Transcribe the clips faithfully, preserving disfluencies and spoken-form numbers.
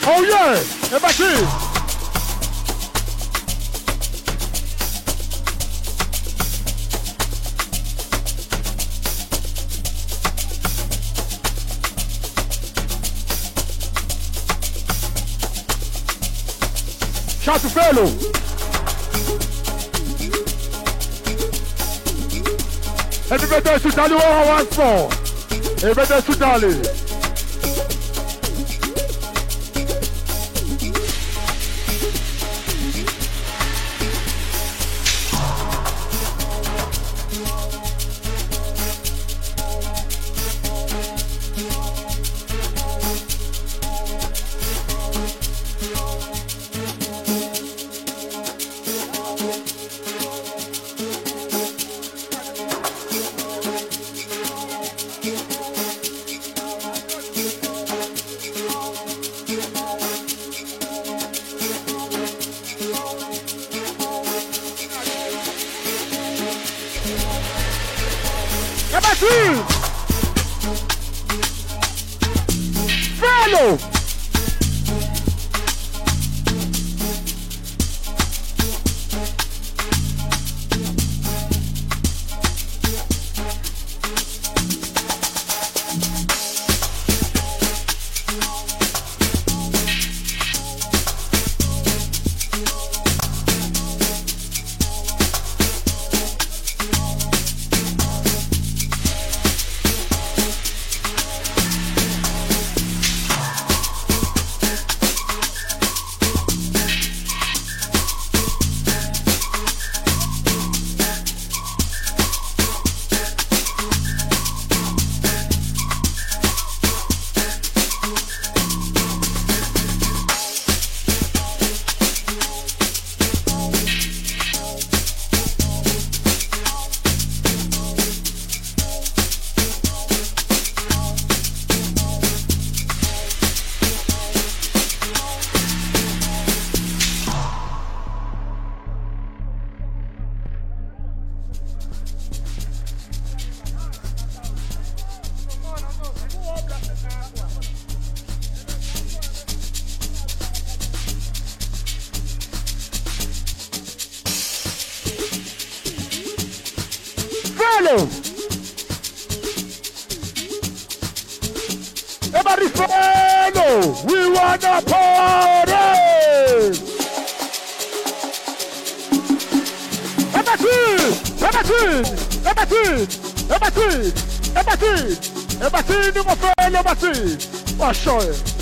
Oh yeah, é bati. Chato Felo. Everybody should tell you all once more. Everybody should tell you. Felo! Everybody follow! We wanna party! É batido! É batido! É batido! É batido! É batido! É batido, meu filho! É batido! Oxói!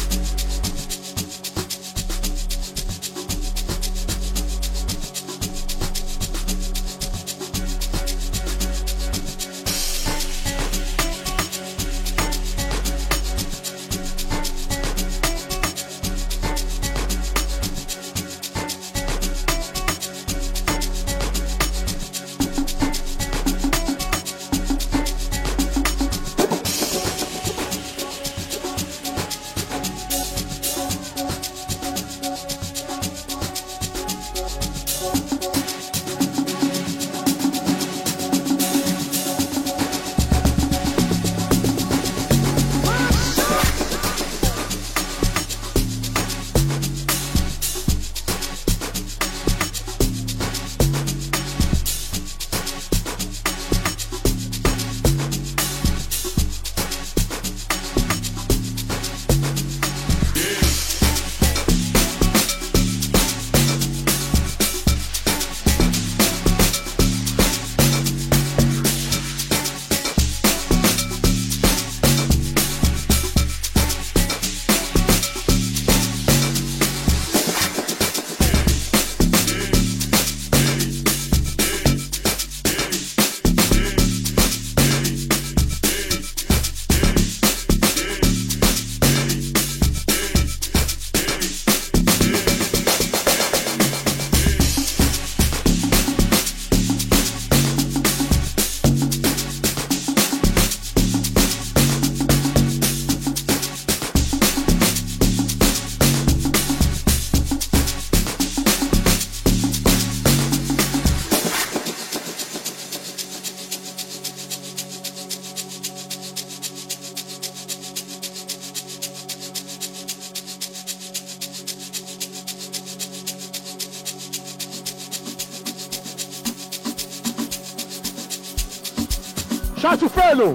Shout to fellow.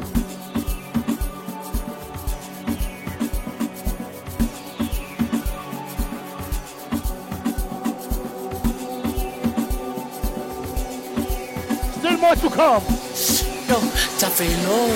Still more to come. Yo, ta fellow.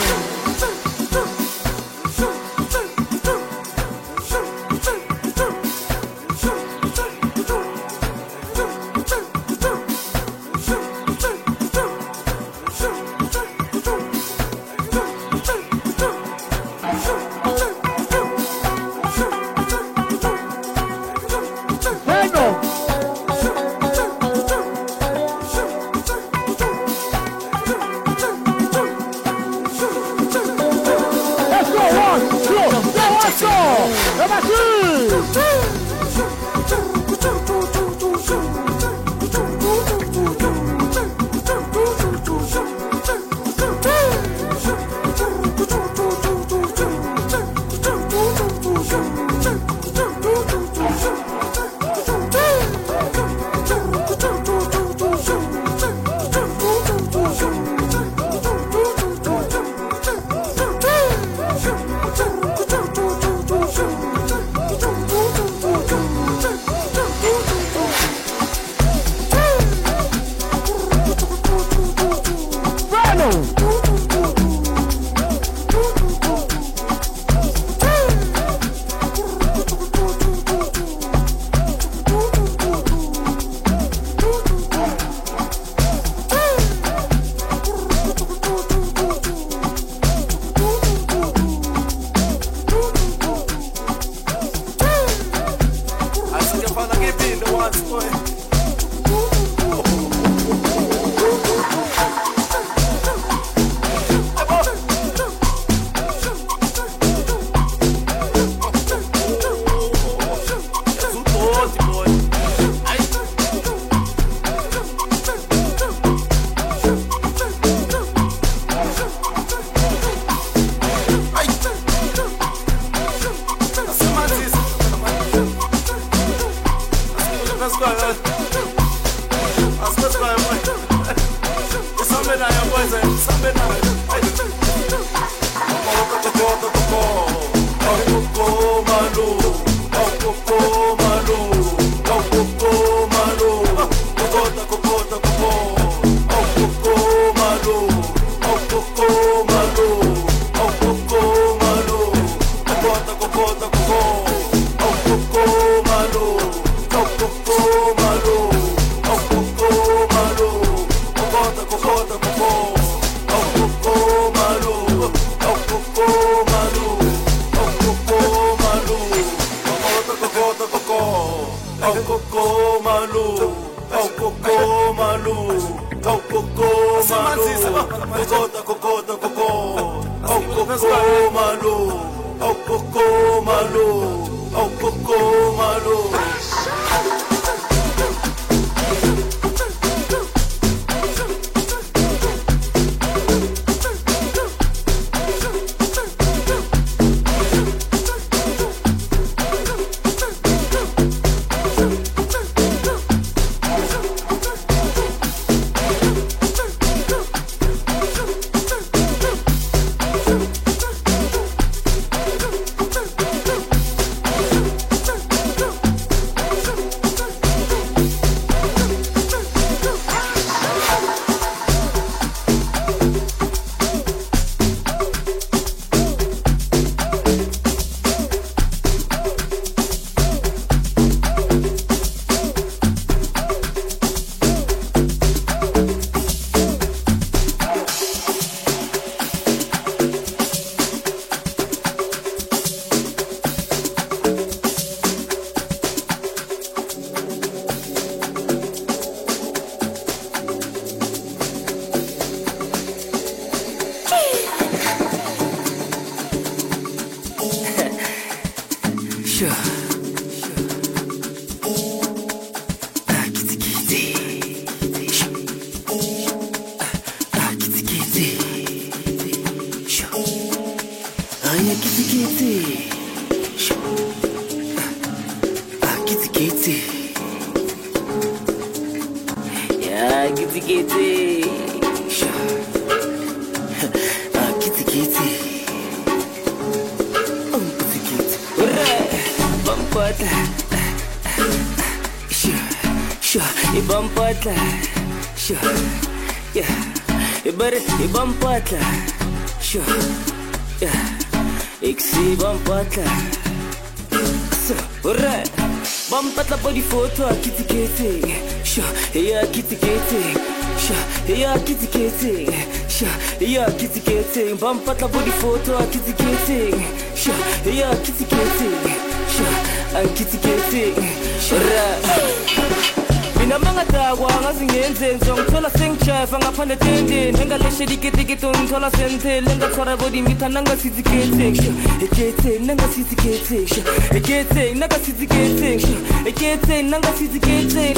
ibampatla sure yeah ibare ibampatla sure yeah iksi bampatla so alright bampatla body photo kitty kitty sure yeah kitty kitty sure yeah kitty kitty sure yeah kitty kitty bampatla body photo kitty kitty sure yeah kitty kitty sure and kitty kitty sure mina mangadakwa ngazingenze ngizongithola sengichef ngaphandle tendeni engaleshe diketikito ngithola sentele ngathora body mitha nangasithi kethe ekethe nangasithi kethe ekethe nangasithi kethe ekethe nangasithi kethe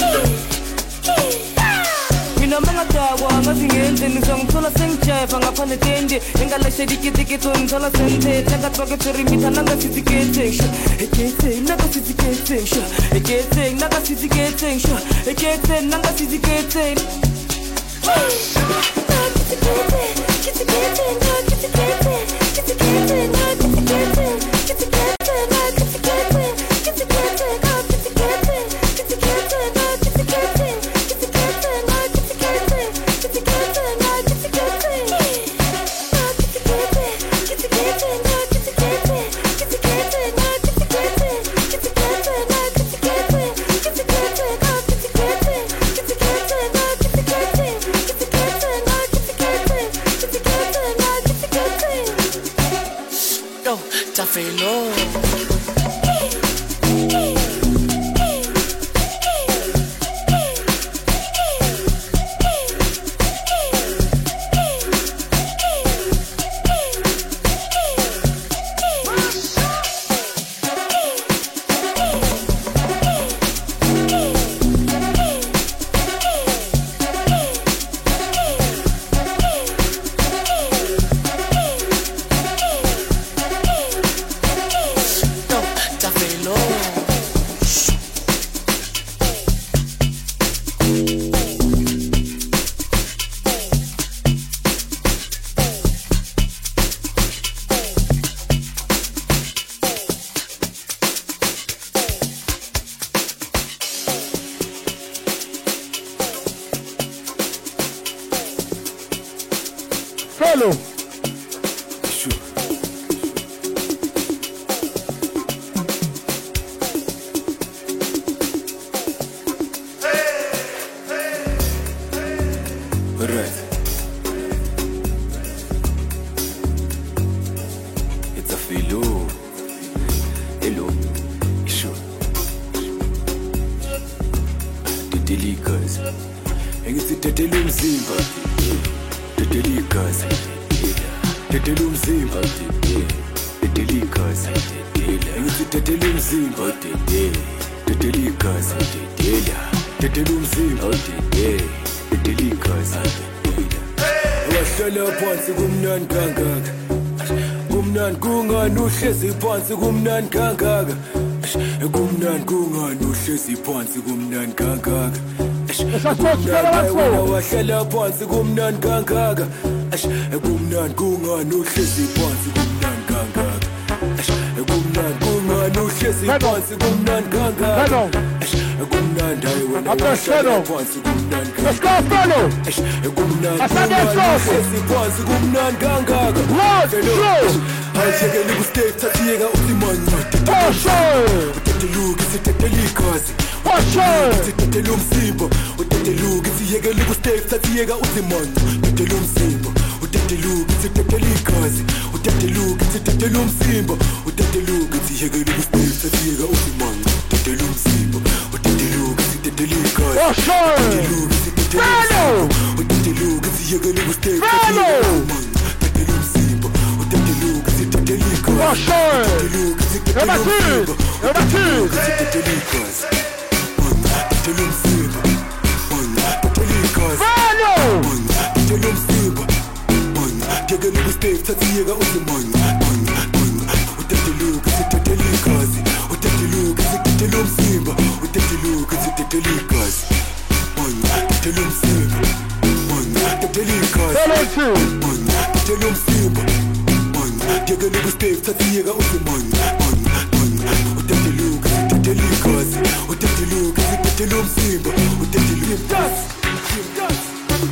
mina mangadakwa ngazingenze ngizongithola sengichef ngaphandle tendeni engaleshe diketikito ngithola sentele ngathora body mitha nangasithi kethe ekethe nangasithi kethe ekethe nangasithi kethe ekethe nangasithi kethe Phansi kumnandi kangaka kumnandi kungani uhlezi phansi kumnandi kangaka wena wahlala phansi kumnandi kangaka kumnandi kungani uhlezi phansi kumnandi kangaka kumnandi kungani uhlezi phansi kumnandi kangaka kumnandi wena wahlala phansi kumnandi kangaka uhlezi phansi kumnandi kangaka Ayekele kustay tathiyeka usimanya uteteluki sitetelikazi sitetelum simba uteteluki siyekele kustay tathiyeka usimanya utetelum simba uteteluki sitetelikazi uteteluki sitetelum simba uteteluki siyekele kustay tathiyeka usimanya utetelum simba uteteluki sitetelikazi uteteluki sitetelum uteteluki siyekele kustay tathiyeka usimanya Oh, sure. Eu bati! Eu bati! Jega nigga stay tathiyeka usimanya uteteluka sitetelikazi uteteluka uthethe umsindo uthethe dance dance.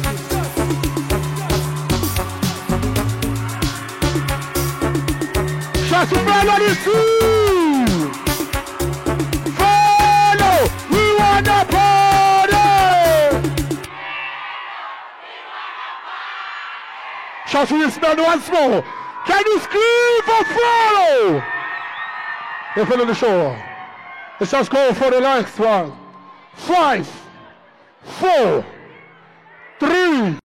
Shots of blood on his feet. Follow. We want the party. Shots of this man once more. Can you scream for follow? They follow the show. Let's just go for the next one. Five, four, three.